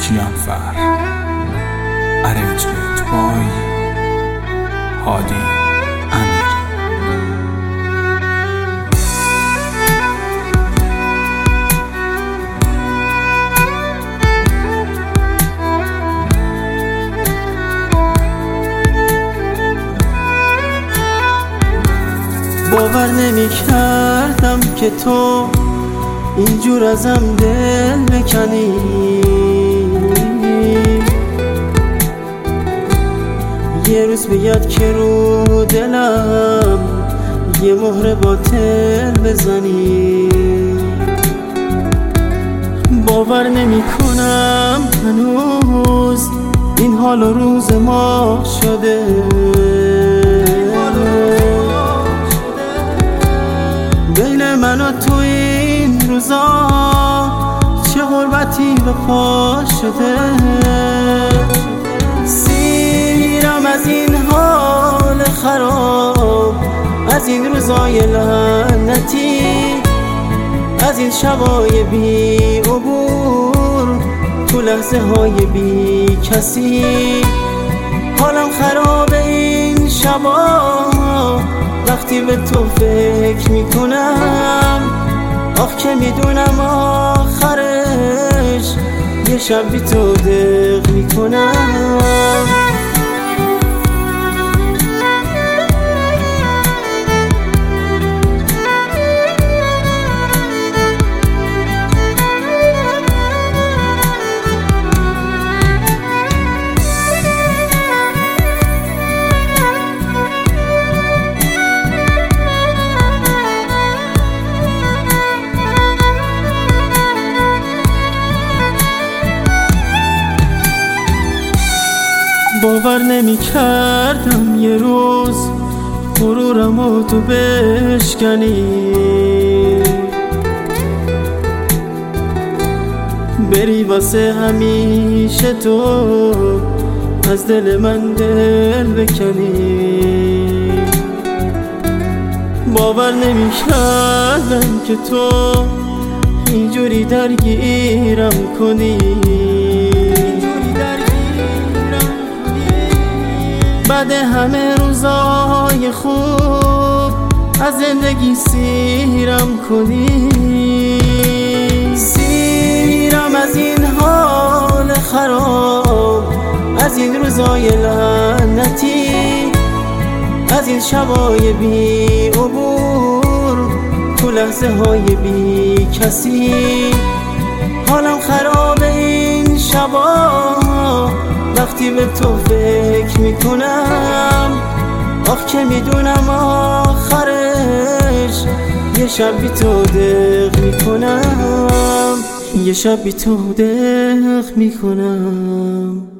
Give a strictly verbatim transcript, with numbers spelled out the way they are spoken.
کیانفر. Arrangement by هادی امیر. باور نمی کردم که تو اینجور ازم دل بکنی، یه روز بیاد که رو دلم یه مهر باطل بزنی. باور نمی کنم هنوز این حال و روز ما شده، بین من و تو این روزا چه غربتی به پا شده. سیرم از این حال خراب، از این روزای لعنتی، از این شبای بی عبور، تو لحظه های بی کسی. حالم خراب این شبا وقتی به تو فکر میکنم، آخ که میدونم آخرش یه شب بی تو دق میکنم. باور نمی کردم یه روز غرورم و تو بشکنی، بری واسه همیشه تو از دل من دل بکنی. باور نمی کردم که تو اینجوری درگیرم کنی، بعد همه روزای خوب از زندگی سیرم کنی. سیرم از این حال خراب، از این روزای لعنتی، از این شبای بی عبور، تو لحظه های بی کسی. حالم خراب این شبا وقتی به تو فکر میکنم، آخ که میدونم آخرش یه شب بی تو دق میکنم، یه شب بی تو دق میکنم.